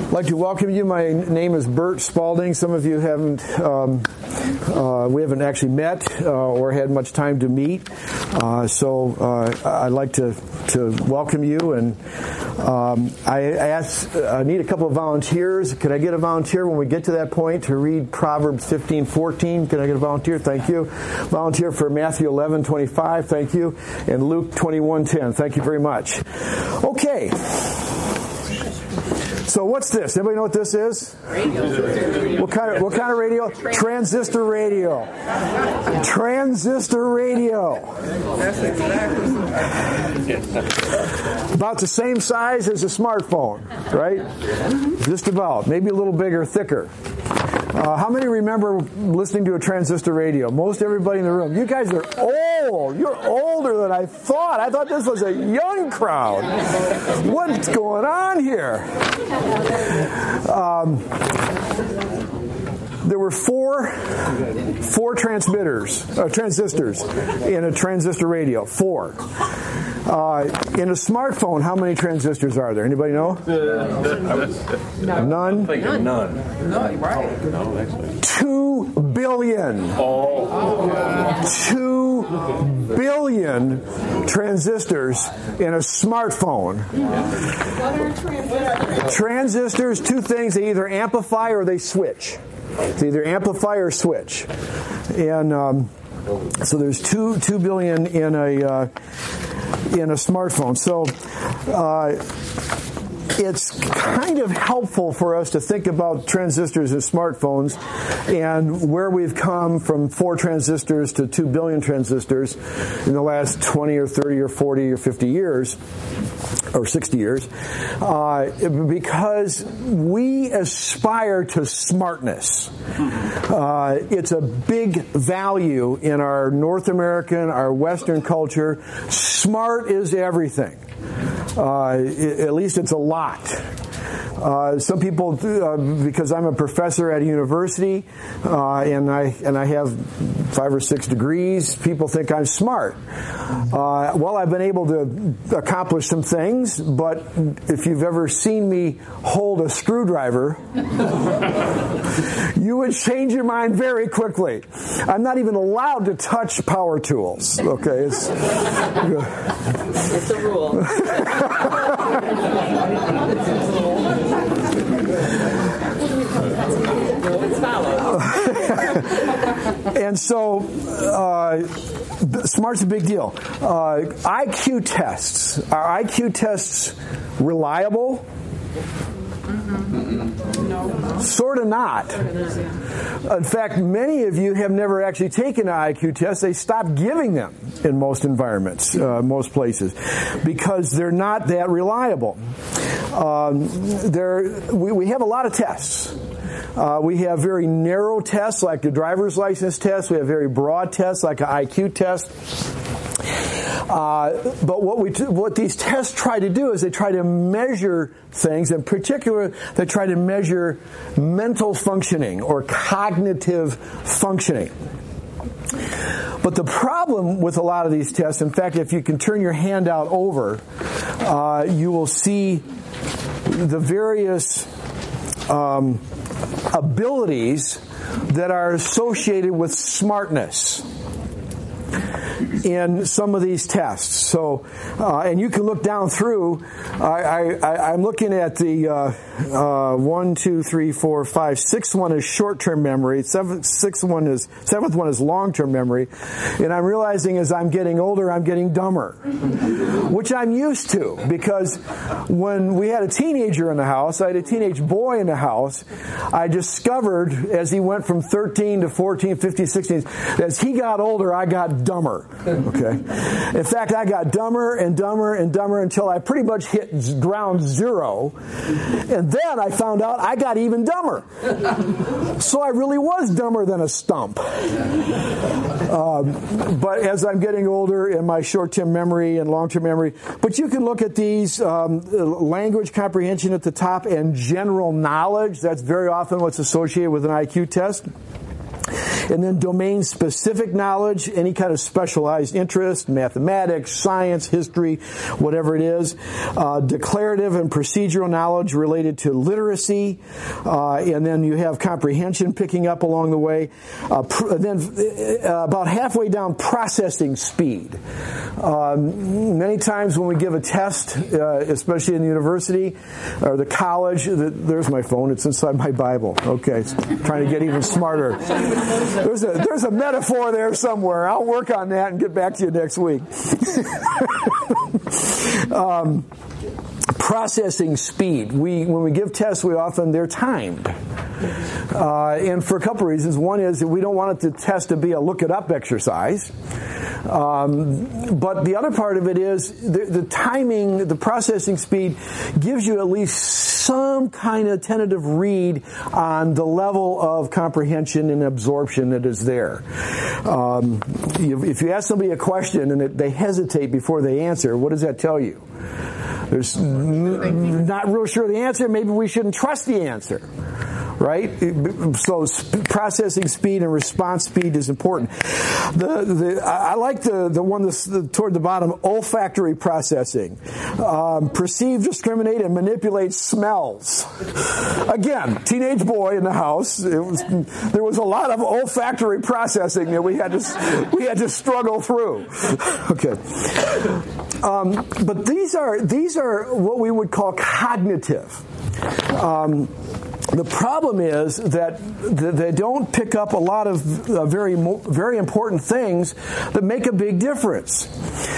I'd like to welcome you. My name is Bert Spalding. Some of you we haven't actually met or had much time to meet. So I'd like to welcome you. And I need a couple of volunteers. Could I get a volunteer when we get to that point to read Proverbs 15:14? Can I get a volunteer? Thank you. Volunteer for Matthew 11:25. Thank you. And Luke 21:10. Thank you very much. Okay. So what's this? Anybody know what this is? Radio. What kind of radio? Transistor radio. Transistor radio. That's exactly about the same size as a smartphone, right? Just about. Maybe a little bigger, thicker. How many remember listening to a transistor radio? Most everybody in the room. You guys are old. You're older than I thought. I thought this was a young crowd. What's going on here? There were four transistors in a transistor radio. 4. In a smartphone, how many transistors are there? Anybody know? None? None. No, you're right. No, actually. 2 billion. 2 billion transistors in a smartphone. Transistors, two things, they either amplify or they switch. It's either amplify or switch. And so there's 2 billion in a smartphone. So it's kind of helpful for us to think about transistors in smartphones and where we've come from 4 transistors to 2 billion transistors in the last 20 or 30 or 40 or 50 years. Or 60 years, because we aspire to smartness. It's a big value in our North American, our Western culture. Smart is everything. At least it's a lot. Some people, because I'm a professor at a university, and I have 5 or 6 degrees, people think I'm smart. Well, I've been able to accomplish some things, but if you've ever seen me hold a screwdriver, you would change your mind very quickly. I'm not even allowed to touch power tools. Okay, it's a rule. And so, smart's a big deal. IQ tests. Are IQ tests reliable? No. Sort of not. In fact, many of you have never actually taken an IQ test. They stopped giving them in most environments, most places, because they're not that reliable. We have a lot of tests. We have very narrow tests like the driver's license test. We have very broad tests like an IQ test. But what these tests try to do is they try to measure things. In particular, they try to measure mental functioning or cognitive functioning. But the problem with a lot of these tests, in fact, if you can turn your handout over, you will see the various abilities that are associated with smartness in some of these tests. So, and you can look down through. I'm looking at the 1, 2, 3, 4, 5, 6th one is short-term memory. Seventh one is long-term memory. And I'm realizing as I'm getting older, I'm getting dumber, which I'm used to, because when we had a teenager in the house, I had a teenage boy in the house, I discovered as he went from 13 to 14, 15, 16, as he got older, I got dumber. Okay. In fact, I got dumber and dumber and dumber until I pretty much hit ground zero. And then I found out I got even dumber. So I really was dumber than a stump. But as I'm getting older in my short-term memory and long-term memory, but you can look at these language comprehension at the top and general knowledge. That's very often what's associated with an IQ test. And then domain-specific knowledge, any kind of specialized interest, mathematics, science, history, whatever it is. Declarative and procedural knowledge related to literacy. And then you have comprehension picking up along the way. Then about halfway down, processing speed. Many times when we give a test, especially in the university or the college, there's my phone. It's inside my Bible. Okay, trying to get even smarter. There's a metaphor there somewhere. I'll work on that and get back to you next week. Processing speed. When we give tests, they're timed. And for a couple of reasons. One is that we don't want the test to be a look it up exercise. But the other part of it is the timing, the processing speed gives you at least some kind of tentative read on the level of comprehension and absorption that is there. If you ask somebody a question and they hesitate before they answer, what does that tell you? There's not real sure of the answer. Maybe we shouldn't trust the answer. Right? So processing speed and response speed is important. I like the one that's toward the bottom, olfactory processing. Perceive, discriminate, and manipulate smells. Again, teenage boy in the house. There was a lot of olfactory processing that we had to struggle through. Okay. But these are what we would call cognitive. The problem is that they don't pick up a lot of very important things that make a big difference.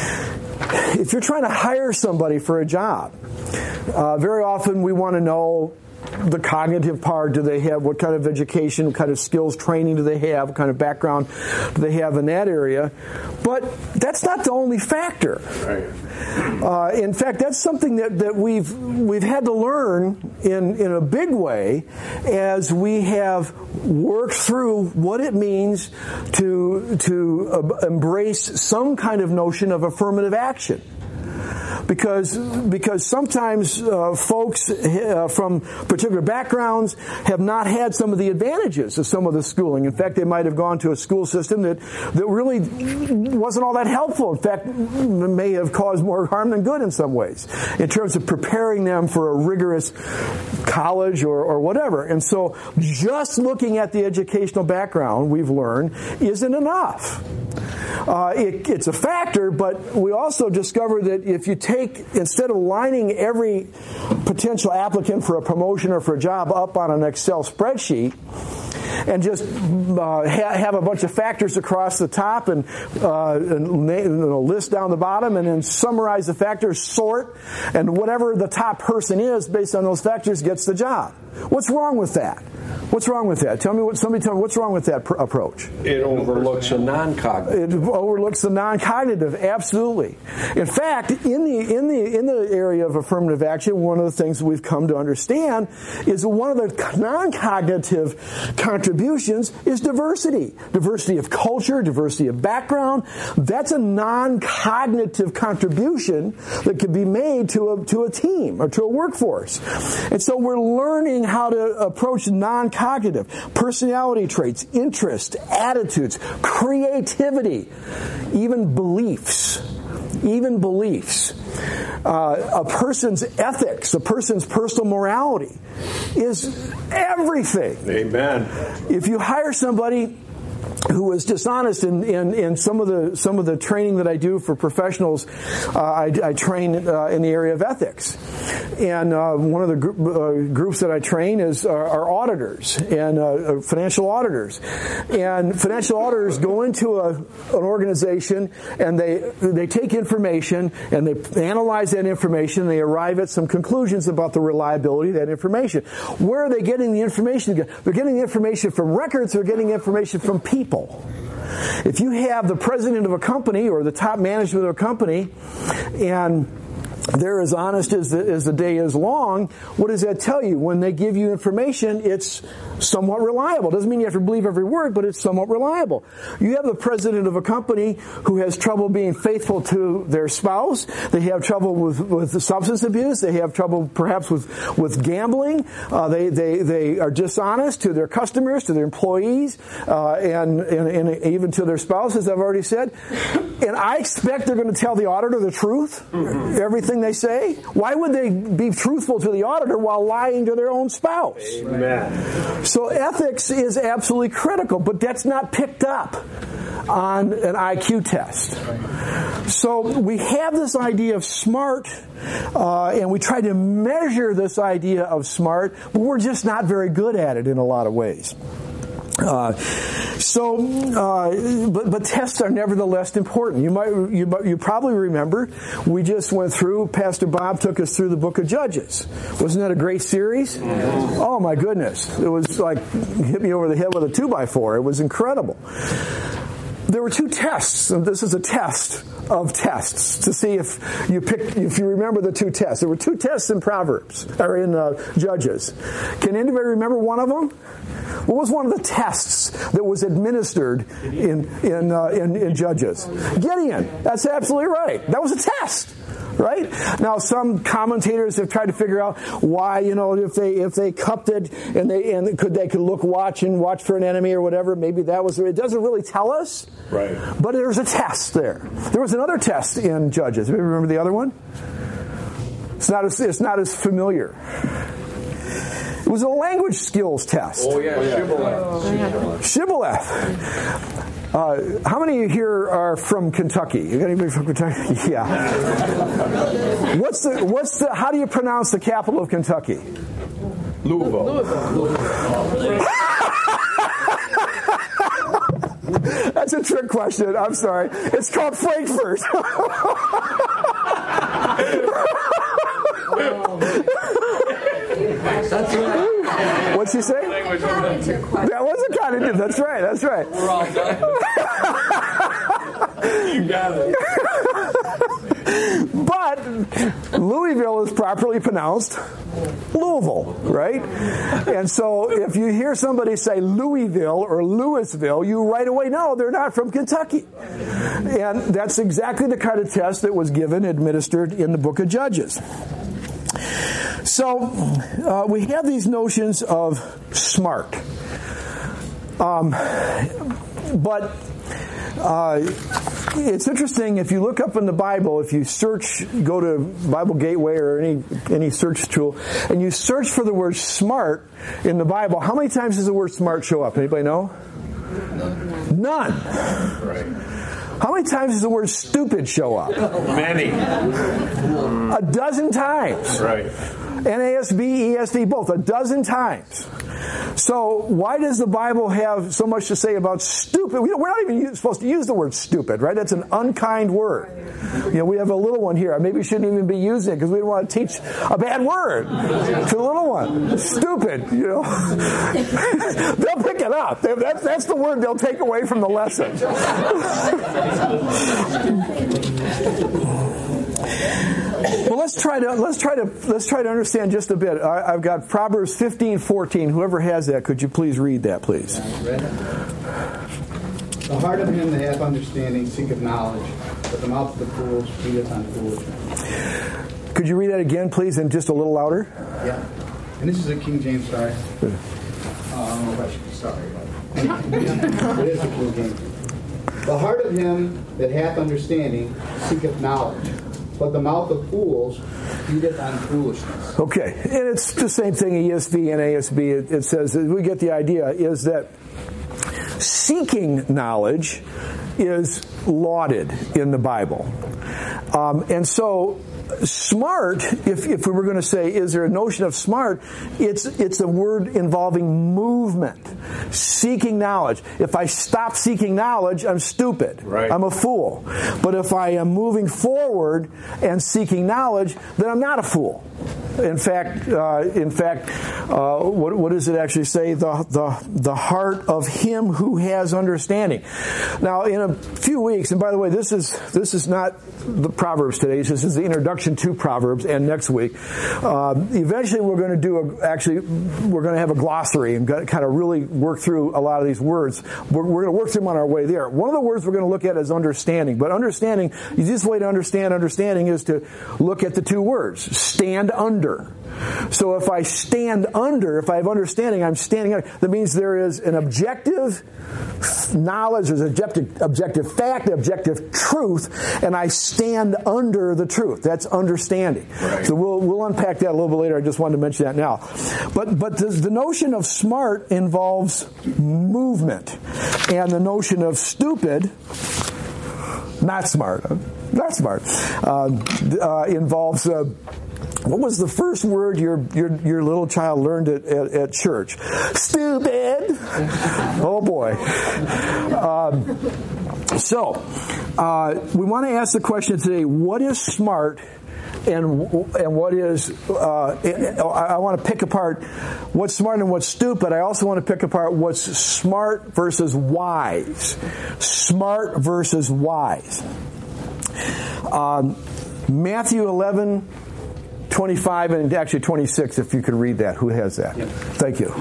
If you're trying to hire somebody for a job, very often we want to know the cognitive part. Do they have, what kind of education, what kind of skills, training do they have, what kind of background do they have in that area? But that's not the only factor. Right. In fact, that's something that we've had to learn in a big way as we have worked through what it means to embrace some kind of notion of affirmative action. Because sometimes folks from particular backgrounds have not had some of the advantages of some of the schooling. In fact, they might have gone to a school system that really wasn't all that helpful. In fact, may have caused more harm than good in some ways in terms of preparing them for a rigorous college or whatever. And so just looking at the educational background, we've learned, isn't enough. It's a factor, but we also discovered that if you instead of lining every potential applicant for a promotion or for a job up on an Excel spreadsheet, and just have a bunch of factors across the top and list down the bottom, and then summarize the factors, sort, and whatever the top person is based on those factors gets the job. What's wrong with that? What's wrong with that? Somebody tell me what's wrong with that approach. It overlooks the non-cognitive. It overlooks the non-cognitive, absolutely. In fact, in the area of affirmative action, one of the things we've come to understand is that one of the non-cognitive contributions is diversity. Diversity of culture, diversity of background. That's a non-cognitive contribution that can be made to a team or to a workforce. And so we're learning how to approach non-cognitive personality traits, interests, attitudes, creativity, even beliefs. A person's ethics, a person's personal morality is everything. Amen. If you hire somebody who was dishonest in some of the training that I do for professionals, I train in the area of ethics, and one of the groups that I train are auditors and financial auditors, and financial auditors go into an organization and they take information and they analyze that information and they arrive at some conclusions about the reliability of that information. Where are they getting the information? They're getting the information from records. They're getting information from people. If you have the president of a company or the top management of a company and they're as honest as the day is long. What does that tell you? When they give you information, it's somewhat reliable. Doesn't mean you have to believe every word, but it's somewhat reliable. You have the president of a company who has trouble being faithful to their spouse. They have trouble with substance abuse. They have trouble perhaps with gambling. They are dishonest to their customers, to their employees, and even to their spouses, I've already said. And I expect they're going to tell the auditor the truth, everything they say. Why would they be truthful to the auditor while lying to their own spouse? Amen. So ethics is absolutely critical, but that's not picked up on an IQ test. So we have this idea of smart, and we try to measure this idea of smart, but we're just not very good at it in a lot of ways. But tests are nevertheless important. You probably remember we just went through. Pastor Bob took us through the Book of Judges. Wasn't that a great series? Oh my goodness! It was like hit me over the head with a 2x4. It was incredible. There were two tests, and this is a test of tests to see if you remember the two tests. There were two tests in Proverbs or in Judges. Can anybody remember one of them? What was one of the tests that was administered in Judges? Gideon. That's absolutely right. That was a test. Right? Now, some commentators have tried to figure out why, if they cupped it and could watch for an enemy or whatever, maybe that was it. Doesn't really tell us. Right. But there's a test there. There was another test in Judges. Remember the other one? It's not as familiar. It was a language skills test. Oh yeah, Shibboleth. How many of you here are from Kentucky? You got anybody from Kentucky? Yeah. How do you pronounce the capital of Kentucky? Louisville. That's a trick question. I'm sorry. It's called Frankfurt. That's right. What'd she say? That was a cognitive. That's right. We're all done. You got it. But Louisville is properly pronounced Louisville, right? And so if you hear somebody say Louisville or Louisville, you right away know they're not from Kentucky. And that's exactly the kind of test that was administered in the Book of Judges. So we have these notions of smart. But it's interesting, if you look up in the Bible, if you go to Bible Gateway or any search tool, and you search for the word smart in the Bible, how many times does the word smart show up? Anybody know? None. Right. How many times does the word stupid show up? Many. 12 times. Right. NASB, ESV, both 12 times. So why does the Bible have so much to say about stupid? We're not even supposed to use the word stupid, right? That's an unkind word. We have a little one here. Maybe we shouldn't even be using it because we don't want to teach a bad word to the little one. Stupid, They'll pick it up. That's the word they'll take away from the lesson. Well, let's try to understand just a bit. I've got Proverbs 15:14. Whoever has that, could you please read that, please? The heart of him that hath understanding seeketh knowledge, but the mouth of the fools feedeth on foolishness. Could you read that again, please, and just a little louder? Yeah. And this is a King James, sorry. Sorry. It is a King James. The heart of him that hath understanding seeketh knowledge, but the mouth of fools feedeth on foolishness. Okay, and it's the same thing, ESV and ASB. It says, we get the idea, is that seeking knowledge is lauded in the Bible. And so smart, if we were going to say, is there a notion of smart, it's a word involving movement, seeking knowledge. If I stop seeking knowledge, I'm stupid. Right. I'm a fool. But if I am moving forward and seeking knowledge, then I'm not a fool. In fact, what does it actually say? The heart of him who has understanding. Now, in a few weeks, and by the way, this is not the Proverbs today. This is the introduction to Proverbs, and next week, eventually we're going to have a glossary and kind of really work through a lot of these words. We're going to work through them on our way there. One of the words we're going to look at is understanding. But understanding, the easiest way to understand understanding is to look at the two words, stand under. So if I stand under, if I have understanding, I'm standing under. That means there is an objective knowledge, there's objective fact, objective truth, and I stand under the truth. That's understanding. Right. So we'll unpack that a little bit later. I just wanted to mention that now. But the notion of smart involves movement, and the notion of stupid, not smart, involves. What was the first word your little child learned at church? Stupid. Oh boy. So we want to ask the question today: what is smart, and what is? I want to pick apart what's smart and what's stupid. I also want to pick apart what's smart versus wise. Smart versus wise. Matthew 11:25 and actually 26, if you could read that. Who has that? Yep. Thank you.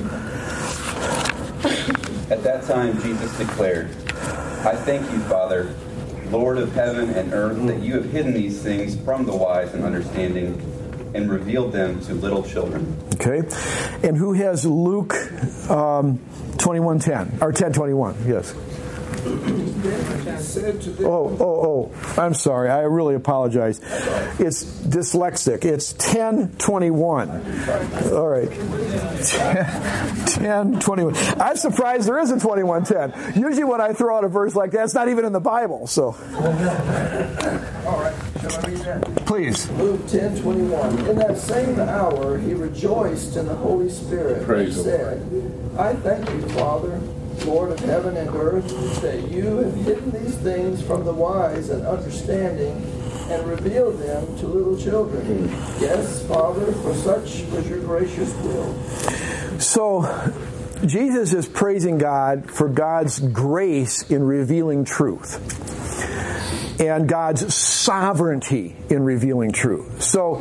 At that time, Jesus declared, I thank you, Father, Lord of heaven and earth, that you have hidden these things from the wise and understanding and revealed them to little children. Okay. And who has Luke 21:10 or 10:21? Yes. Oh, I'm sorry. I really apologize. It's dyslexic. It's 10:21. All right. 10:21. I'm surprised there isn't 21:10. Usually when I throw out a verse like that, it's not even in the Bible. So. All right. Shall I read that? Please. Luke 10:21. In that same hour, he rejoiced in the Holy Spirit and said, I thank you, Father, Lord of heaven and earth, that you have hidden these things from the wise and understanding and revealed them to little children. Yes, Father, for such was your gracious will. So, Jesus is praising God for God's grace in revealing truth and God's sovereignty in revealing truth. So,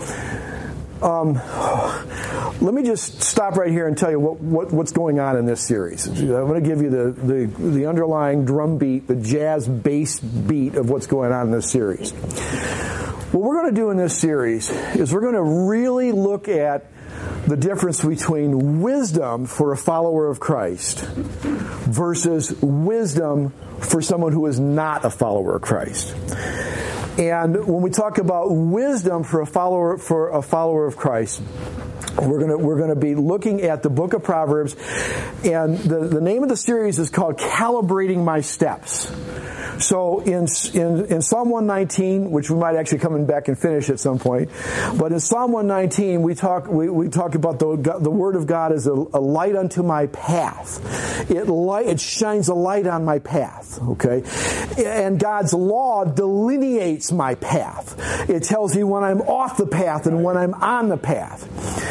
let me just stop right here and tell you what's going on in this series. I'm going to give you the underlying drum beat, the jazz bass beat of what's going on in this series. What we're going to do in this series is we're going to really look at the difference between wisdom for a follower of Christ versus wisdom for someone who is not a follower of Christ. And when we talk about wisdom for a follower of Christ, we're going to be looking at the book of Proverbs, and the name of the series is called Calibrating My Steps. So in Psalm 119, which we might actually come back and finish at some point, but in Psalm 119 we talk about the Word of God as a light unto my path. It shines a light on my path. Okay, and God's law delineates my path. It tells me when I'm off the path and when I'm on the path.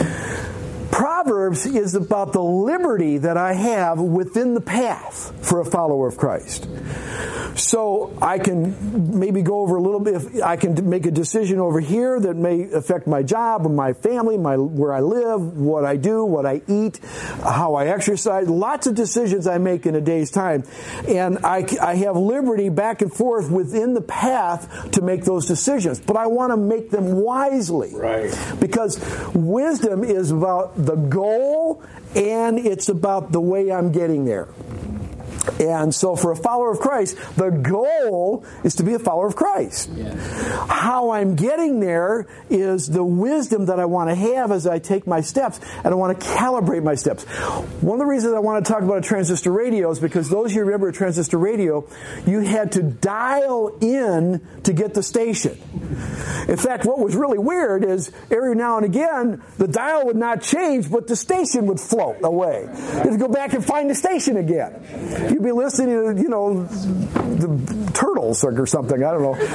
Proverbs is about the liberty that I have within the path for a follower of Christ. So I can maybe go over a little bit. I can make a decision over here that may affect my job or my family, where I live, what I do, what I eat, how I exercise. Lots of decisions I make in a day's time. And I have liberty back and forth within the path to make those decisions. But I want to make them wisely. Right. Because wisdom is about the goal and it's about the way I'm getting there. And so for a follower of Christ, the goal is to be a follower of Christ. Yeah. How I'm getting there is the wisdom that I want to have as I take my steps, and I want to calibrate my steps. One of the reasons I want to talk about a transistor radio is because those of you who remember a transistor radio, you had to dial in to get the station. In fact, what was really weird is every now and again, the dial would not change, but the station would float away. You had to go back and find the station again. You'd be listening to, the Turtles or something. I don't know.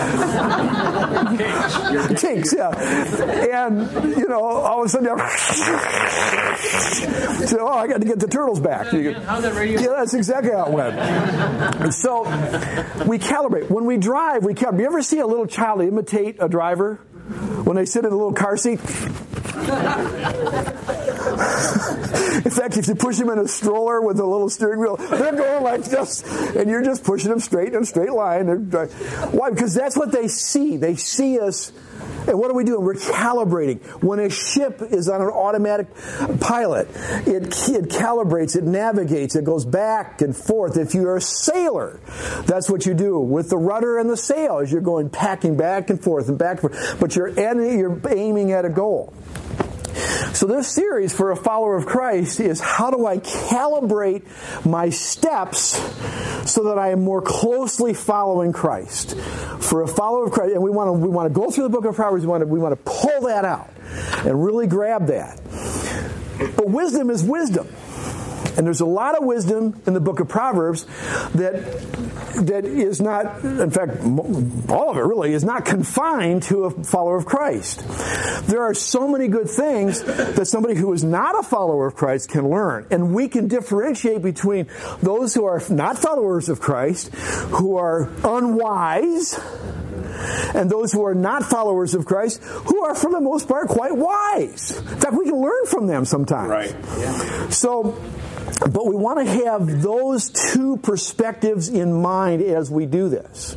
Kinks, yeah. And, all of a sudden, I got to get the Turtles back. How's that radio? Yeah, that's exactly how it went. So we calibrate. When we drive, we calibrate. You ever see a little child imitate a driver when they sit in a little car seat? In fact, if you push them in a stroller with a little steering wheel, they're going like this, and you're just pushing them straight in a straight line. Why? Because that's what they see. They see us. And what are we doing? We're calibrating. When a ship is on an automatic pilot, it calibrates, it navigates, it goes back and forth. If you're a sailor, that's what you do with the rudder and the sail, as you're going packing back and forth and back and forth. But you're aiming at a goal. So this series for a follower of Christ is how do I calibrate my steps so that I am more closely following Christ. For a follower of Christ, and we want to go through the book of Proverbs, we want to pull that out and really grab that. But wisdom is wisdom. And there's a lot of wisdom in the book of Proverbs that is not, in fact, all of it really is not confined to a follower of Christ. There are so many good things that somebody who is not a follower of Christ can learn. And we can differentiate between those who are not followers of Christ, who are unwise, and those who are not followers of Christ, who are, for the most part, quite wise. In fact, we can learn from them sometimes. Right. Yeah. But we want to have those two perspectives in mind as we do this.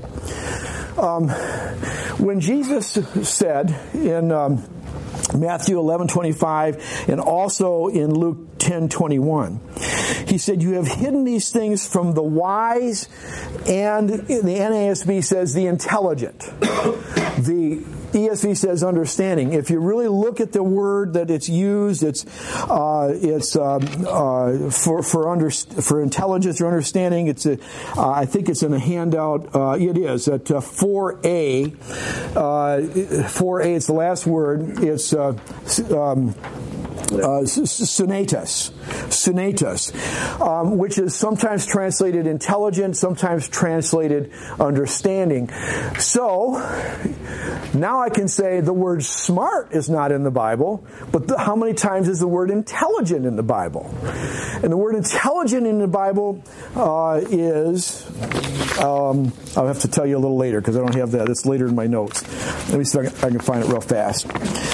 When Jesus said in Matthew 11:25 and also in Luke 10:21, he said, "You have hidden these things from the wise," and the NASB says the intelligent. The ESV says understanding. If you really look at the word that it's used, it's for intelligence or understanding. I think it's in a handout. It is at 4A. 4A. It's the last word. It's sunatus, which is sometimes translated intelligent, sometimes translated understanding. So now I can say the word smart is not in the Bible, but how many times is the word intelligent in the Bible? And the word intelligent in the Bible is, I'll have to tell you a little later because I don't have that. It's later in my notes. Let me see if I can find it real fast.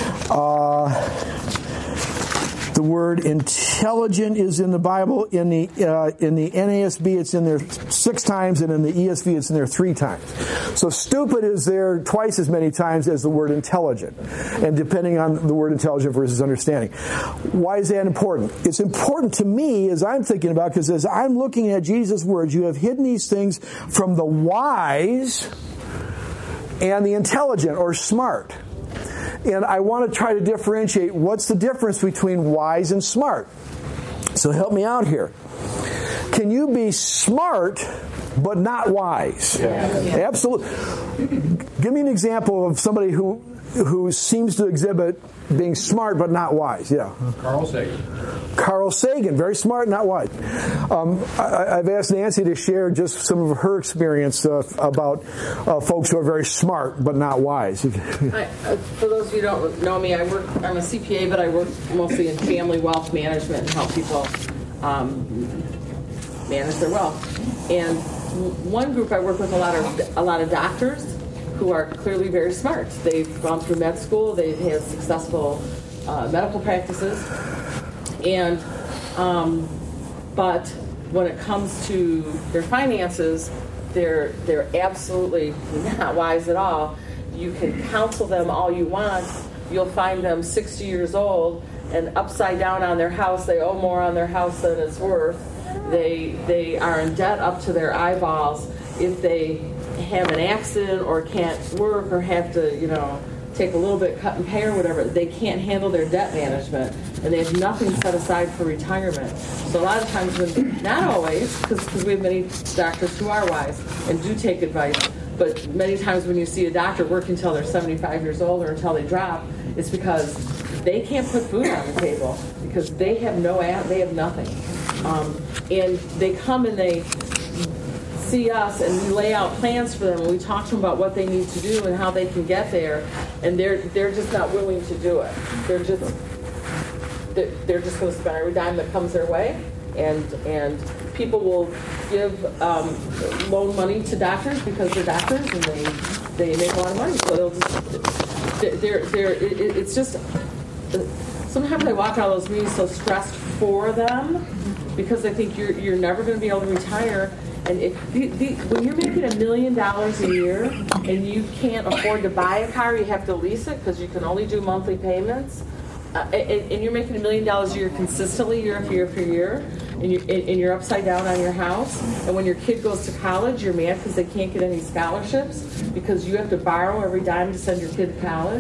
The word intelligent is in the Bible. In the NASB, it's in there 6 times, and in the ESV, it's in there 3 times. So stupid is there twice as many times as the word intelligent, and depending on the word intelligent versus understanding. Why is that important? It's important to me as I'm thinking about, because as I'm looking at Jesus' words, you have hidden these things from the wise and the intelligent or smart. And I want to try to differentiate what's the difference between wise and smart. So help me out here. Can you be smart but not wise? Yeah. Absolutely. Give me an example of somebody who seems to exhibit being smart but not wise. Yeah. Carl Sagan. Carl Sagan, very smart, not wise. I've asked Nancy to share just some of her experience about folks who are very smart but not wise. For those of you who don't know me, I'm a CPA, but I work mostly in family wealth management and help people manage their wealth. And one group I work with a lot of doctors who are clearly very smart. They've gone through med school. They've had successful medical practices. And but when it comes to their finances, they're absolutely not wise at all. You can counsel them all you want. You'll find them 60 years old and upside down on their house. They owe more on their house than it's worth. They are in debt up to their eyeballs. If they have an accident or can't work or have to, take a little bit cut and pay or whatever, they can't handle their debt management, and they have nothing set aside for retirement. So a lot of times, not always, because we have many doctors who are wise and do take advice, but many times when you see a doctor work until they're 75 years old or until they drop, it's because they can't put food on the table because they have nothing. And they come and they see us and we lay out plans for them and we talk to them about what they need to do and how they can get there, and they're just not willing to do it. They're just going to spend every dime that comes their way, and people will give loan money to doctors because they're doctors and they make a lot of money. So they'll it's just sometimes I walk out of those meetings so stressed for them because I think you're never going to be able to retire. And when you're making $1 million a year and you can't afford to buy a car, you have to lease it because you can only do monthly payments. And you're making $1 million a year consistently, year after year after year, and you're upside down on your house. And when your kid goes to college, you're mad because they can't get any scholarships because you have to borrow every dime to send your kid to college.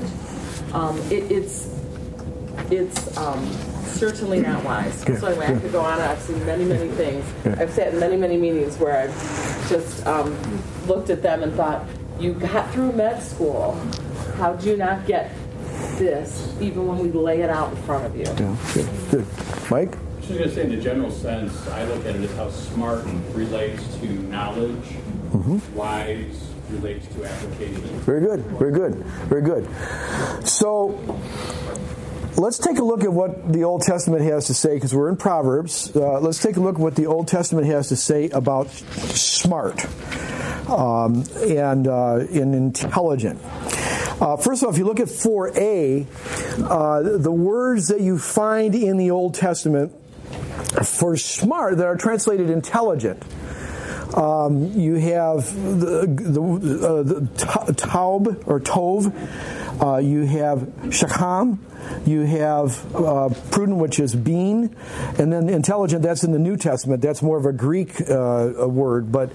It's certainly not wise. So anyway, I could go on. I've seen many, many things. I've sat in many, many meetings where I've just looked at them and thought, you got through med school. How'd you not get this, even when we lay it out in front of you? Yeah. Good. Mike? I was just going to say, in the general sense, I look at it as how smart relates to knowledge, wise relates to application. Very good. Very good. Very good. So let's take a look at what the Old Testament has to say, because we're in Proverbs. Let's take a look at what the Old Testament has to say about smart and intelligent. First of all, if you look at 4a, the words that you find in the Old Testament for smart that are translated intelligent, you have the taub or tov, you have shacham, you have prudent, which is being, and then intelligent, that's in the New Testament. That's more of a Greek word. But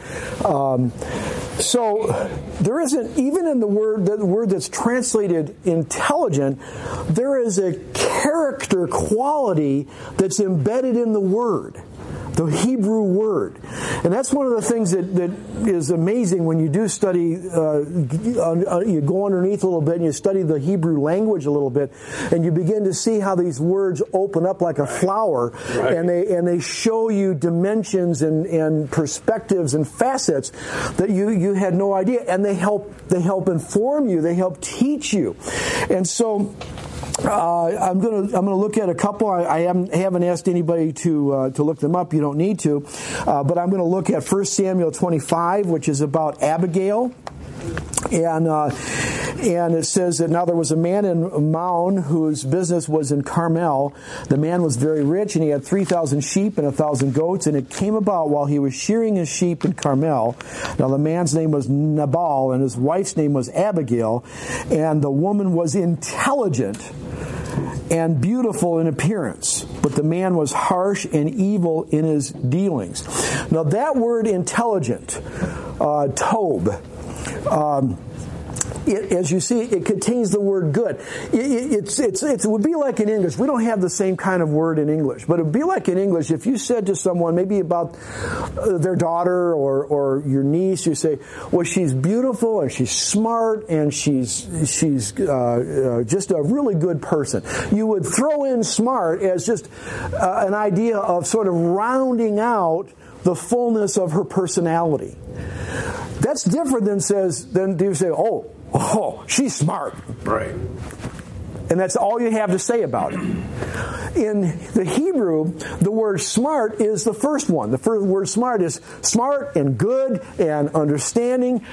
so there isn't, even in the word that's translated intelligent, there is a character quality that's embedded in the word, the Hebrew word. And that's one of the things that is amazing when you do study, you go underneath a little bit and you study the Hebrew language a little bit, and you begin to see how these words open up like a flower, and they show you dimensions and perspectives and facets that you had no idea, and they help inform you, they help teach you. And so I'm gonna look at a couple. I haven't asked anybody to look them up. You don't need to, but I'm going to look at 1 Samuel 25, which is about Abigail. And it says that now there was a man in Maon whose business was in Carmel. The man was very rich, and he had 3,000 sheep and 1,000 goats. And it came about while he was shearing his sheep in Carmel. Now the man's name was Nabal, and his wife's name was Abigail. And the woman was intelligent and beautiful in appearance, but the man was harsh and evil in his dealings. Now that word intelligent, tob, as you see, it contains the word good. It would be like in English. We don't have the same kind of word in English, but it would be like in English if you said to someone, maybe about their daughter or your niece, you say, well, she's beautiful and she's smart and she's just a really good person. You would throw in smart as just an idea of sort of rounding out the fullness of her personality. That's different than you say, oh, she's smart. Right. And that's all you have to say about it. In the Hebrew, the word smart is the first one. The first word smart is smart and good and understanding,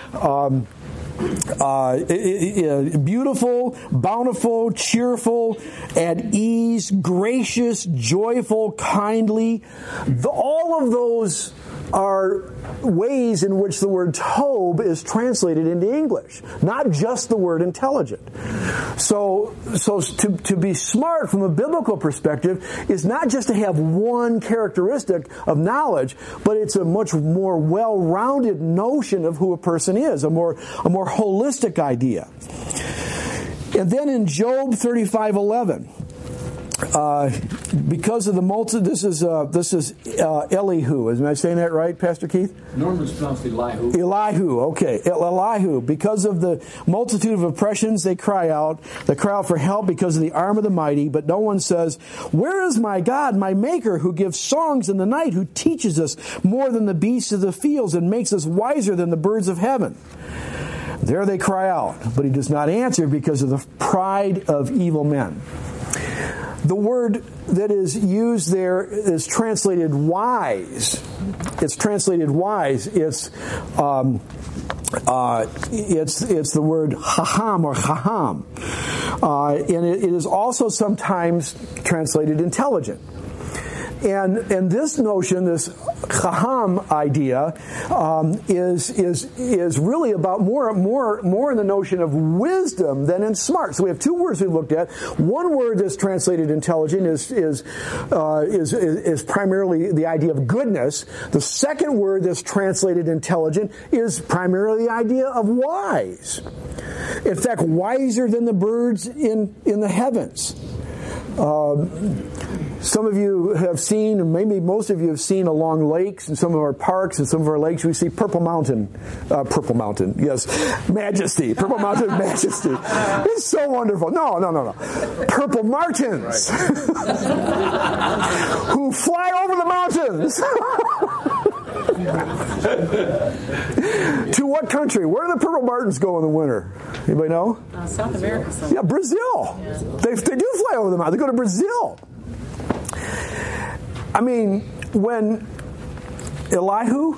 beautiful, bountiful, cheerful, at ease, gracious, joyful, kindly. All of those are ways in which the word tob is translated into English, not just the word intelligent. So to be smart from a biblical perspective is not just to have one characteristic of knowledge, but it's a much more well-rounded notion of who a person is, a more holistic idea. And then in Job 35:11, because of the this is Elihu. Am I saying that right, Pastor Keith? Normally it's pronounced Elihu. Elihu, okay. Elihu. Because of the multitude of oppressions, they cry out. They cry out for help because of the arm of the mighty, but no one says, "Where is my God, my Maker, who gives songs in the night, who teaches us more than the beasts of the fields and makes us wiser than the birds of heaven?" There they cry out, but he does not answer because of the pride of evil men. The word that is used there is translated wise. It's translated wise. It's the word haham or chaham. And it is also sometimes translated intelligent. And this notion, this chaham idea, is really about more in the notion of wisdom than in smart. So we have two words we looked at. One word that's translated intelligent is primarily the idea of goodness. The second word that's translated intelligent is primarily the idea of wise. In fact, wiser than the birds in the heavens. Some of you have seen, and maybe most of you have seen along lakes and some of our parks and some of our lakes, we see Purple Mountain, yes, Majesty, Purple Mountain Majesty. It's so wonderful. No. Purple martins who fly over the mountains. To what country? Where do the purple martins go in the winter? Anybody know? South America. Yeah, Brazil. Yeah. They do fly over the mountain. They go to Brazil. I mean, when Elihu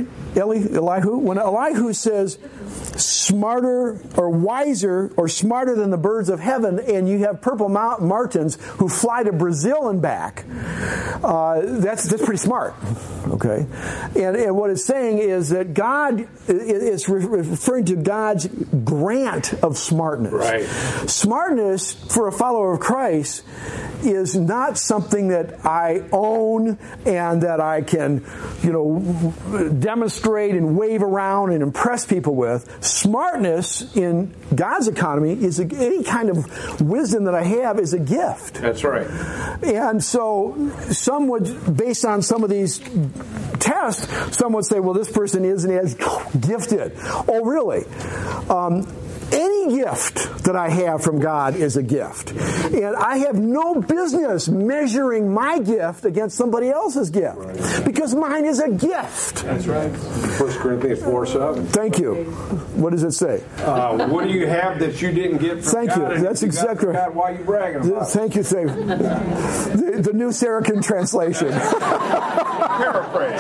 says smarter or wiser or smarter than the birds of heaven, and you have purple martins who fly to Brazil and back, that's pretty smart. Okay, and what it's saying is that God is referring to God's grant of smartness. Right. Smartness for a follower of Christ is not something that I own and that I can, demonstrate and wave around and impress people with. Smartness in God's economy is any kind of wisdom that I have is a gift. That's right. And so some would, based on some of these tests, some would say, well, this person isn't as gifted. Oh, really? Any gift that I have from God is a gift. And I have no business measuring my gift against somebody else's gift. Right. Because mine is a gift. That's right. 1 Corinthians 4:7. Thank you. What does it say? What do you have that you didn't get from Thank God? You. That's exactly right. God, why are you bragging about Thank you. The New Saracen Translation. Paraphrase.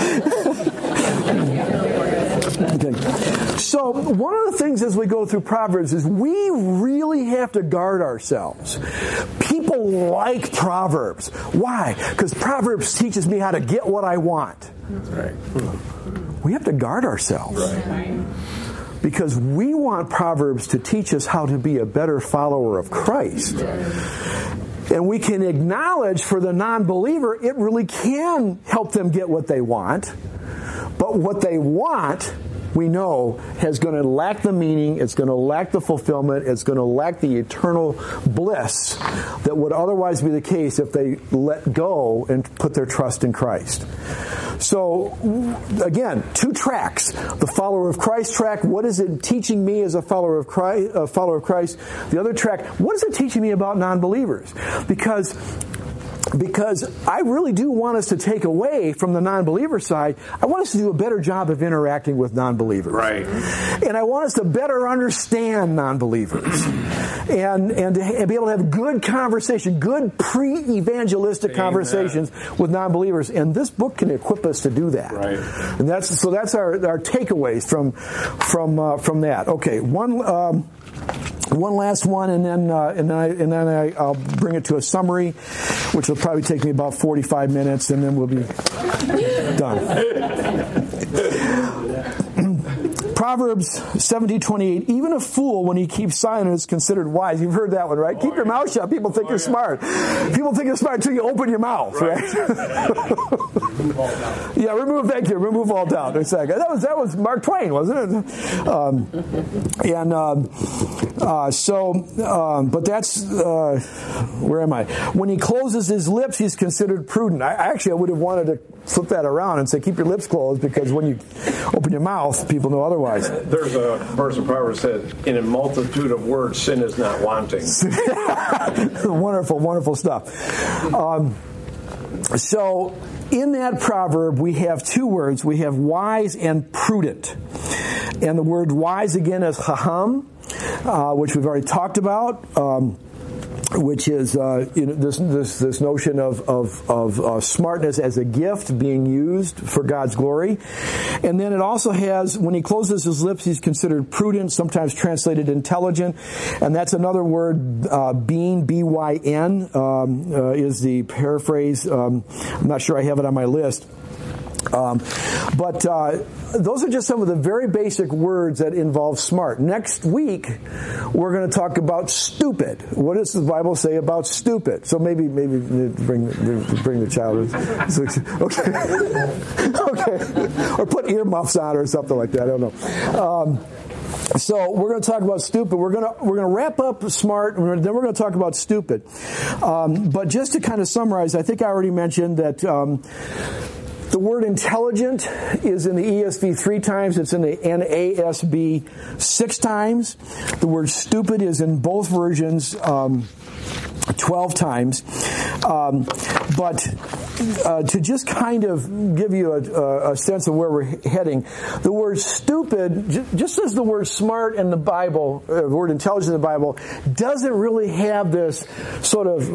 Okay. So one of the things as we go through Proverbs is we really have to guard ourselves. People like Proverbs. Why? Because Proverbs teaches me how to get what I want. That's right. We have to guard ourselves. Right. Because we want Proverbs to teach us how to be a better follower of Christ. And we can acknowledge for the non-believer, it really can help them get what they want. But what they want, we know, is going to lack the meaning, it's going to lack the fulfillment, it's going to lack the eternal bliss that would otherwise be the case if they let go and put their trust in Christ. So, again, two tracks. The follower of Christ track, what is it teaching me as a follower of Christ? The other track, what is it teaching me about non-believers? Because I really do want us to take away from the non-believer side, I want us to do a better job of interacting with non-believers. Right. And I want us to better understand non-believers. And to be able to have good conversation, good pre-evangelistic conversations with non-believers. And this book can equip us to do that. Right. And that's our takeaways from that. Okay, one last one, and then I'll bring it to a summary, which will probably take me about 45 minutes, and then we'll be done. Proverbs 17:28, even a fool, when he keeps silent, is considered wise. You've heard that one, right? Keep your mouth shut. People think you're smart. People think you're smart until you open your mouth, right? Remove all doubt. Yeah, remove all doubt. Exactly. That was Mark Twain, wasn't it? But that's, where am I? When he closes his lips, he's considered prudent. I would have wanted to flip that around and say, keep your lips closed, because when you open your mouth, people know otherwise. There's a verse in Proverbs that says, in a multitude of words, sin is not wanting. Wonderful, wonderful stuff. So in that proverb, we have two words. We have wise and prudent. And the word wise, again, is chacham, which we've already talked about. Which is this notion of smartness as a gift being used for God's glory. And then it also has, when he closes his lips, he's considered prudent, sometimes translated intelligent. And that's another word, being, B-Y-N, is the paraphrase. I'm not sure I have it on my list. But those are just some of the very basic words that involve smart. Next week, we're going to talk about stupid. What does the Bible say about stupid? So maybe bring the child. Okay. Or put earmuffs on or something like that. I don't know. So we're going to talk about stupid. We're going to wrap up smart, and then we're going to talk about stupid. But just to kind of summarize, I think I already mentioned that the word intelligent is in the ESV 3 times. It's in the NASB 6 times. The word stupid is in both versions 12 times. But to just kind of give you a sense of where we're heading, the word stupid, just as the word smart in the Bible, the word intelligent in the Bible, doesn't really have this sort of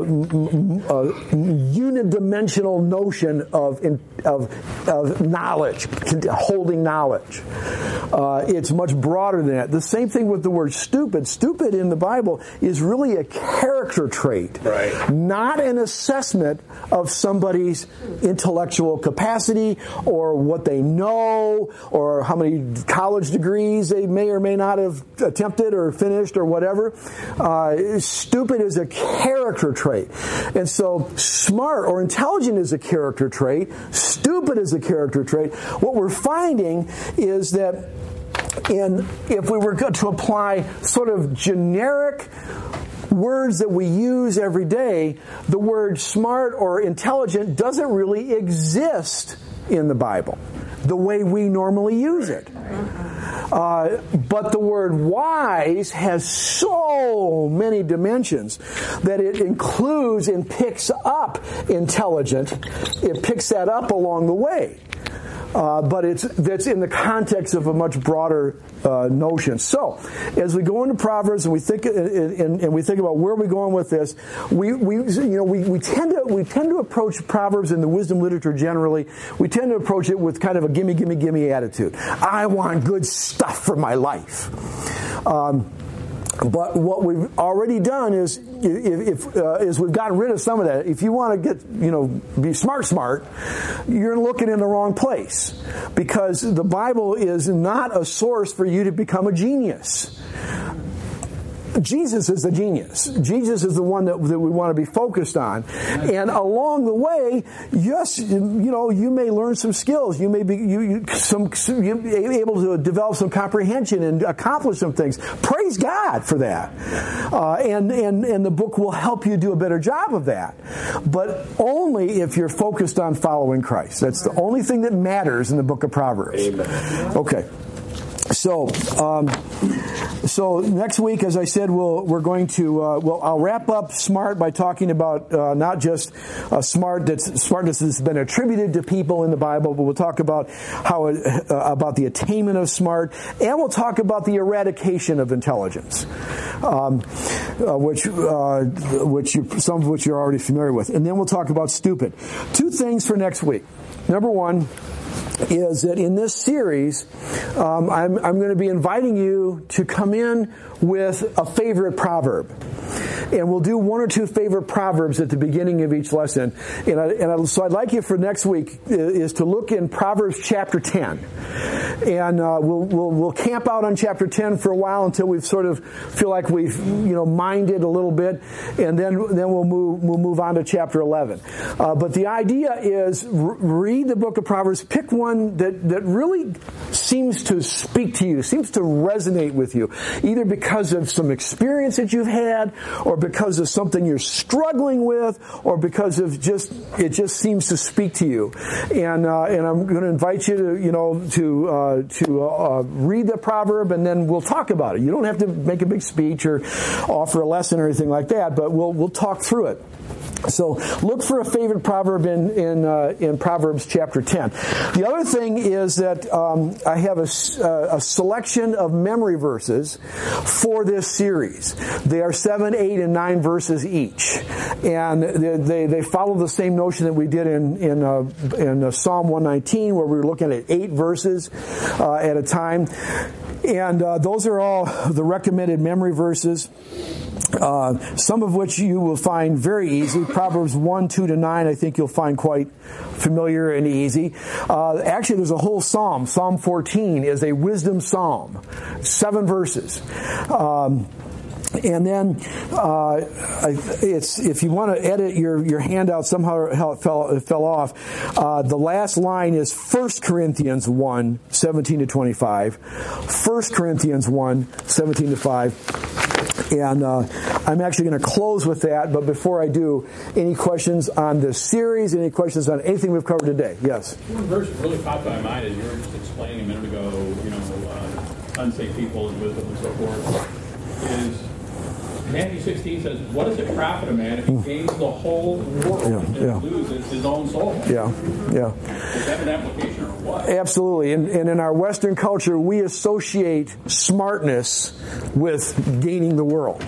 unidimensional notion of knowledge, holding knowledge. It's much broader than that. The same thing with the word stupid. Stupid in the Bible is really a character trait, right? Not an assessment of somebody's intellectual capacity or what they know or how many college degrees they may or may not have attempted or finished or whatever. Stupid is a character trait. And so smart or intelligent is a character trait. Stupid is a character trait. What we're finding is that if we were to apply sort of generic words that we use every day, the word smart or intelligent doesn't really exist in the Bible the way we normally use it. But the word wise has so many dimensions that it includes and picks up intelligent. It picks that up along the way. But that's in the context of a much broader notion. So, as we go into Proverbs and we think about where we're going with this, we tend to approach Proverbs and the wisdom literature generally. We tend to approach it with kind of a gimme attitude. I want good stuff for my life. But what we've already done is we've gotten rid of some of that. If you want to get, be smart, you're looking in the wrong place. Because the Bible is not a source for you to become a genius. Jesus is the genius. Jesus is the one that we want to be focused on. And along the way, yes, you may learn some skills. You may be able to develop some comprehension and accomplish some things. Praise God for that. And the book will help you do a better job of that. But only if you're focused on following Christ. That's the only thing that matters in the book of Proverbs. Amen. Okay. So next week, as I said, we're going to I'll wrap up smart by talking about not just smartness has been attributed to people in the Bible, but we'll talk about about the attainment of smart, and we'll talk about the eradication of intelligence, which some of which you're already familiar with, and then we'll talk about stupid. 2 things for next week. Number 1 is that in this series, I'm going to be inviting you to come in with a favorite proverb. and we'll do one or two favorite Proverbs at the beginning of each lesson. So I'd like you for next week is to look in Proverbs chapter 10. And we'll camp out on chapter 10 for a while until we sort of feel like we've mined it a little bit, and then we'll move on to chapter 11. But the idea is read the book of Proverbs, pick one that really seems to speak to you, seems to resonate with you, either because of some experience that you've had, or because of something you're struggling with, or because of it just seems to speak to you. And I'm going to invite you to read the proverb, and then we'll talk about it. You don't have to make a big speech or offer a lesson or anything like that, but we'll talk through it. So look for a favorite proverb in Proverbs chapter 10. The other thing is that I have a selection of memory verses for this series. They are 7, 8, and 9 verses each, and they follow the same notion that we did in Psalm 119, where we were looking at 8 verses at a time. And those are all the recommended memory verses. Some of which you will find very easy. Proverbs 1, 2 to 9, I think you'll find quite familiar and easy. Actually, there's a whole psalm. Psalm 14 is a wisdom psalm. 7 verses. And then, if you want to edit your handout somehow, how it fell off, the last line is 1 Corinthians 1, 17 to 25. 1 Corinthians 1, 17 to 5. And I'm actually going to close with that, but before I do, any questions on this series, any questions on anything we've covered today? Yes? One verse really popped in my mind as you were just explaining a minute ago, unsafe people and wisdom and so forth, is Matthew 16 says, what does it profit a man if he gains the whole world and loses his own soul? Yeah. Does that have an application or what? Absolutely. And in our Western culture, we associate smartness with gaining the world.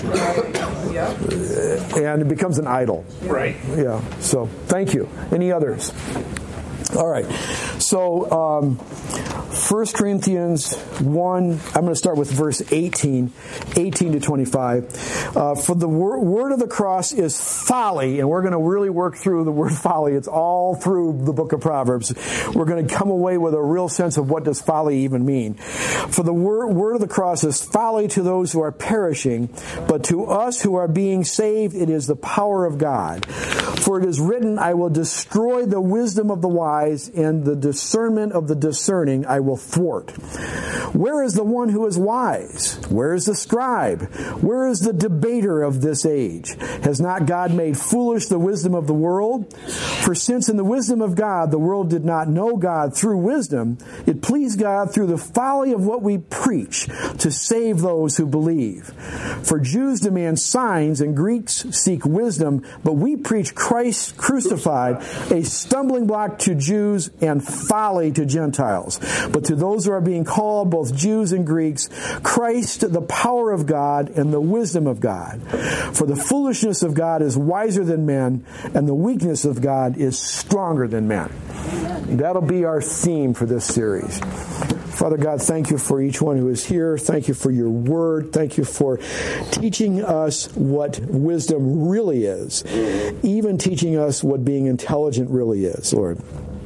And it becomes an idol. Right. Yeah. So, thank you. Any others? All right. So, 1 Corinthians 1, I'm going to start with verse 18 to 25. For the word of the cross is folly, and we're going to really work through the word folly. It's all through the book of Proverbs. We're going to come away with a real sense of what does folly even mean. For the word of the cross is folly to those who are perishing, but to us who are being saved, it is the power of God. For it is written, I will destroy the wisdom of the wise, and the discernment of the discerning I will thwart. Where is the one who is wise? Where is the scribe? Where is the debater of this age? Has not God made foolish the wisdom of the world? For since in the wisdom of God the world did not know God through wisdom, it pleased God through the folly of what we preach to save those who believe. For Jews demand signs and Greeks seek wisdom, but we preach Christ crucified, a stumbling block to Jews and folly to Gentiles. But to those who are being called, both Jews and Greeks, Christ, the power of God and the wisdom of God. For the foolishness of God is wiser than men, and the weakness of God is stronger than men. That'll be our theme for this series. Father God, thank you for each one who is here. Thank you for your word. Thank you for teaching us what wisdom really is, even teaching us what being intelligent really is, Lord.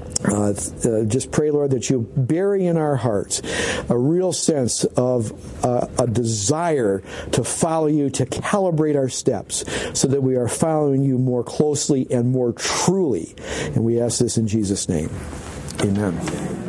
Just pray, Lord, that you bury in our hearts a real sense of a desire to follow you, to calibrate our steps so that we are following you more closely and more truly. And we ask this in Jesus' name. Amen.